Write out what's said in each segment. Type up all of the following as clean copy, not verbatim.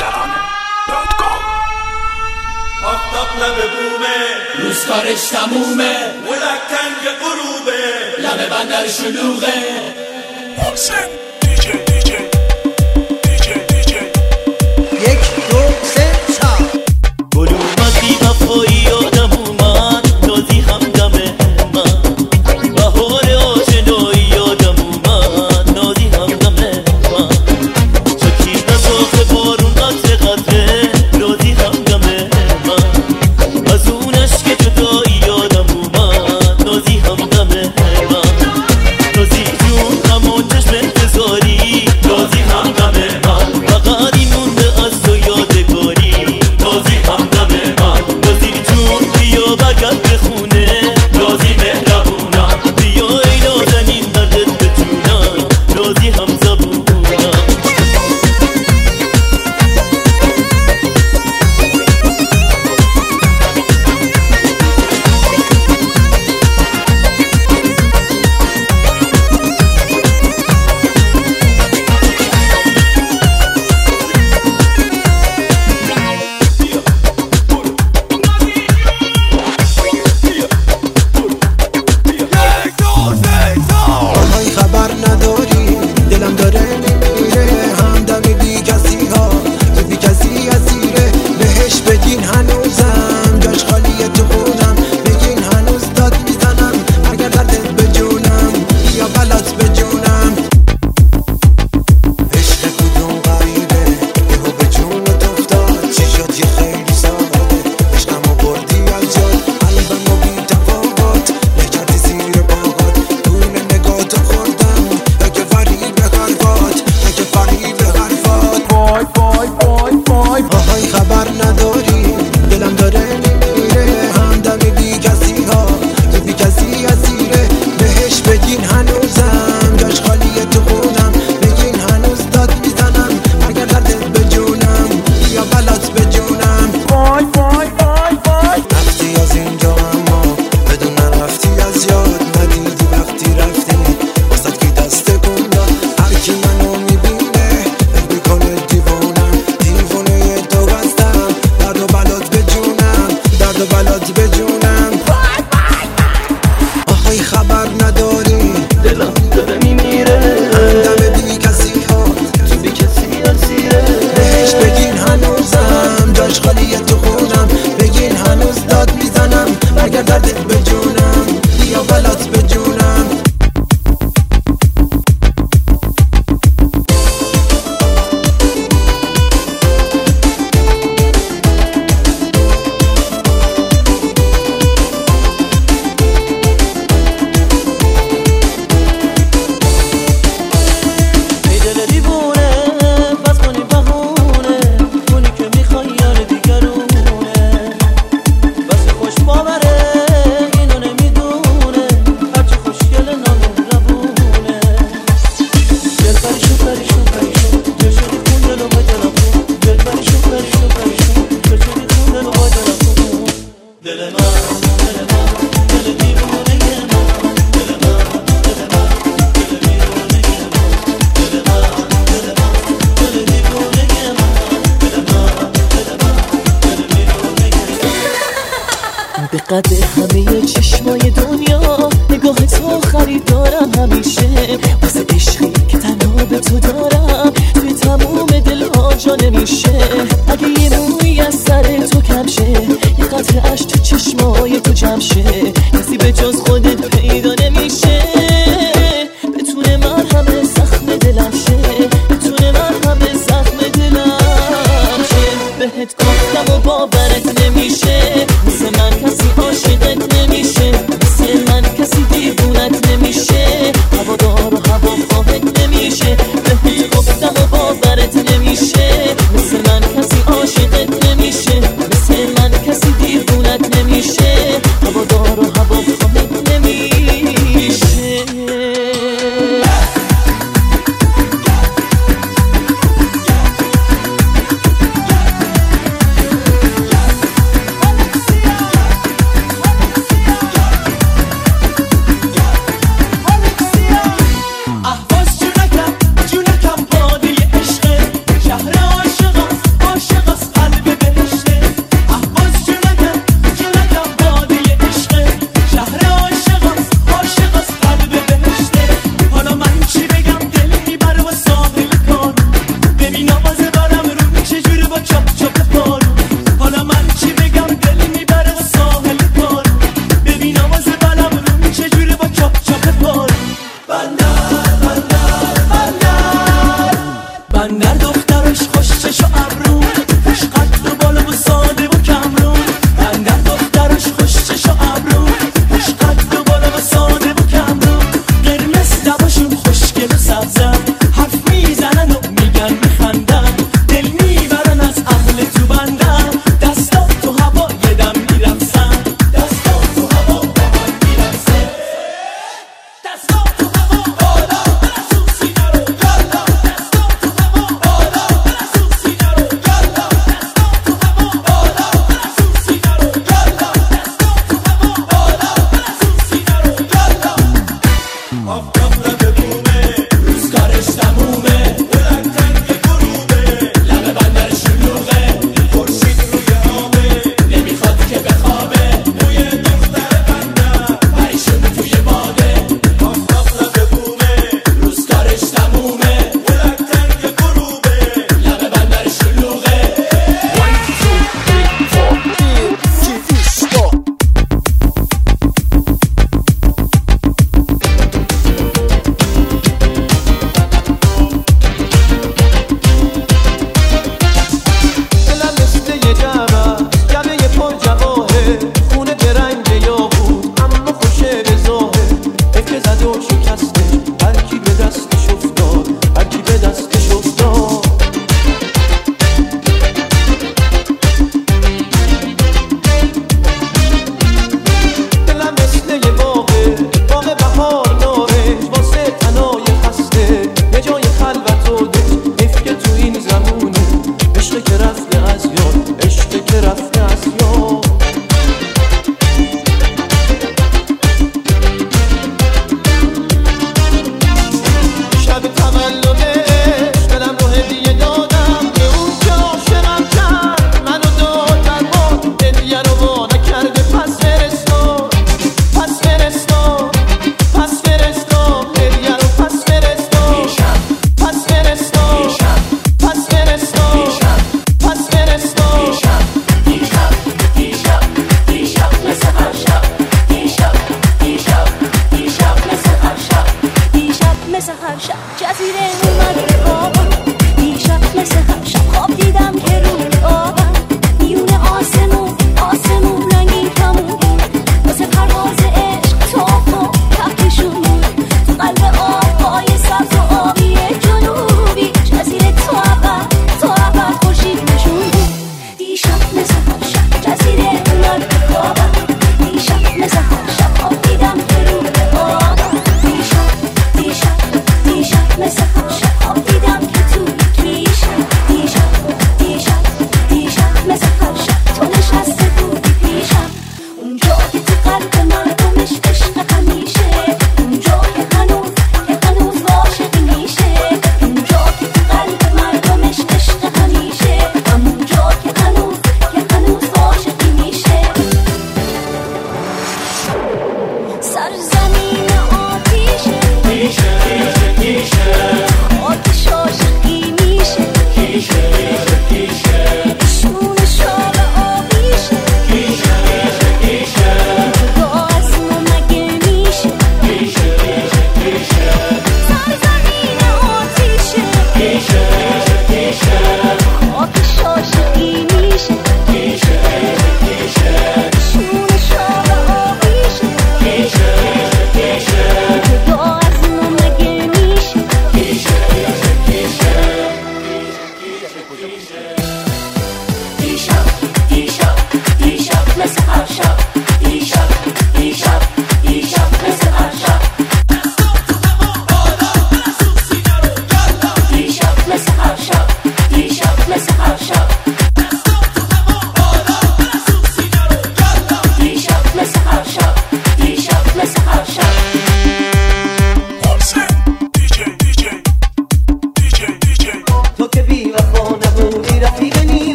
آفتاب لب بومه، روز کارش تمومه، ملکنگ غروبه، لب بندر شلوغه. حسین دیجی یک دو سه چهار گل اومدی وفایی آدم اومد تازی همدمه من بهار آشنایی آدم اومد نازی همدمه من چکی نزاخه بارون قطره قطره رازی همدمه من از اونش که جدایی آدم اومد نازی همدمه من نازی جون همون چشم انتظاری نازی همدمه من فقط این مونده از تو یادگاری نازی همدمه من نازی جون بیا برگرد به خونه نازی مهربونم بیا ای نازنین دردت بتونم نازی همزبونم خبر نداری دلم داره میره همدم بی کسی ها تو بی کسی اسیره بهش بگین هنوزم جاش خالیه تو خونم بگین هنوز داد میزنم اگر دردت به جونم یا بلات به جونم عشق کدوم غریبه یهو به جونت افتاد چی شد یه خیلی ساده عشقمو بردی از جاد قلبمو بی تفاوت نکردی زیر پاهات طول نگاتو خوردم اگه فریب حرفات اگه فریب حرفات وای آهای خبر نداری دلم داره میره همدم بی کسی ها تو بی کسی اسیره بهش بگین هنوزم جاش خالیه تو خونم بگین هنوز داد میزنم اگر دردت به جونم یا بلات به جونم رفتی از اینجا اما بدون رفتی از یاد ندیدی وقتی رفتی واسد کی دست کن داد هر کی منو میبینه فکر میکنه دیوونه تو هستم درد و بلات به جونم آهای خبر نداری دلم داره میمیره همدم بی کسی ها تو بی کسی اسیره بهش بگین هنوزم جاش خالیه تو خونم بگین هنوز داد میزنم اگر دردت به جونم یا بلات به جونم ای دل دیوونه بس کنی بهونه اونی که میخوای یار دیگرونه بس خوش باوره اینو نمیدونه هرچی خوشگل نامهربونه دل پریشون دل شدی خون دل و با دلم خون دل پریشون دل شدی خون دل و با دلم خون دل من دل دیوونه به قدر همه چشمای دنیا نگاه تو خریدارم همیشه واسه عشقی که تنها به تو دارم توی تموم دلها جا نمیشه اگه یه موی از سر تو کم شه یه قطره اش تو چشمای تو جمع شه کسی به جز خودت پیدا نمیشه بتونه مرهم زخم دلم شه بتونه مرهم زخم دلم شه بهت گفتم و باورت نمیشه مثل من کسی عاشقت نمیشه مثل من کسی دیوونت نمیشه هوادار و هواخواهت نمیشه بهت گفتم و باورت نمیشه مثل من کسی عاشقت نمیشه مثل من کسی دیوونت نمیشه هوادار و هواخواهت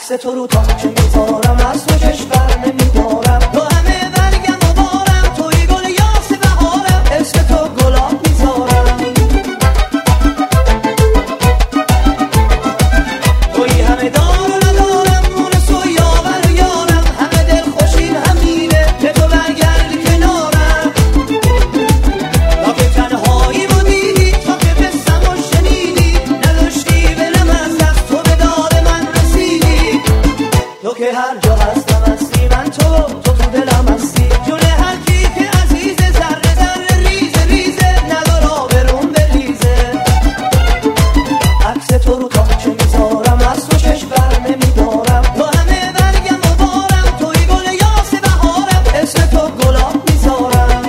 عکس تو رو تا که میذارم از تو کشور نمیدارم تو همه برگم و بارم توی گل یاس بهارم عشق تو گلاب میذارم توی همه دار و ندارم مونس و یاور و یارم همه دل خوشین همینه که تو برگردی کنارم تا که تنهایی و دیدی تا که بستم و شنیدی نداشتی بلم از دست تو به داد من رسیدی تو که هر جا هستم هستی من تو دلم هستی جون هر کی که عزیز ذره ذره ریزه ریزه ندار آبروم بریزه عکس تو رو تا که میذارم از تو کشور نمیدارم تو همه برگم و بارم توی گل یاس بهارم عشق تو گلاب میذارم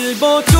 دل با تو